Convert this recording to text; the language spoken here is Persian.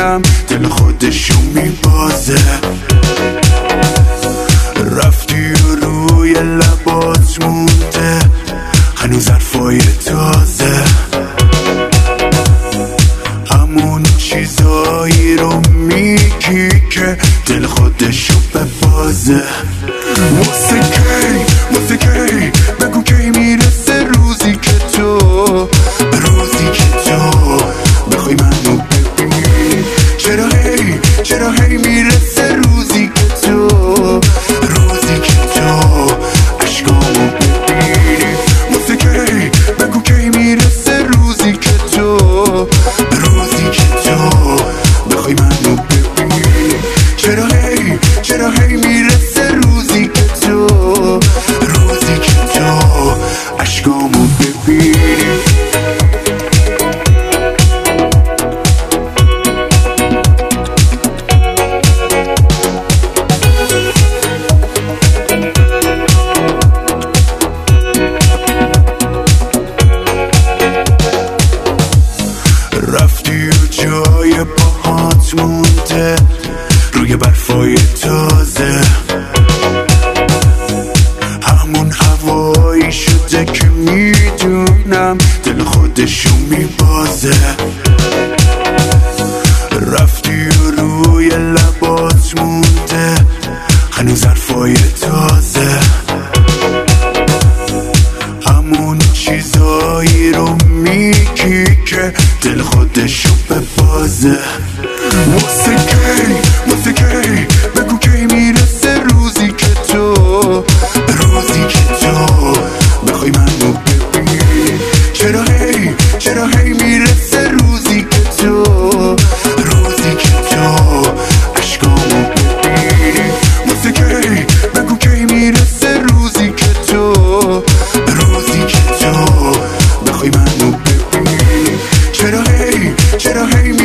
میدونم دل خودشو میبازه. رفتی و روی لبات مونده هنوز حرفای تازه، همون چیزایی رو میگی که دل خودشو ببازه. واسه کی بگو کی میرسه روزی که تو بخوای منو ببینی. چرا هی میرسه روزی که تو عشقامو ببینی. واسه کی بگو کی میرسه روزی که تو بخوای منو ببینی. چرا هی میرسه روزی که تو عشقامو ببینی. رفتی و جای باهات مونده روی برفای تازه، همون هوایی شده که میدونم دل خودشو میبازه. رفتی و روی لبات مونده هنوز حرفای تازه، همون چیزایی رو میگی که دل خودشو ببازه. واسه کی بگو کی میرسه روزی که تو بخوای منو ببینی. چرا هی میرسه روزی که تو عشقامو ببینی. واسه کی بگو کی میرسه روزی که تو بخوای منو ببینی. چرا هی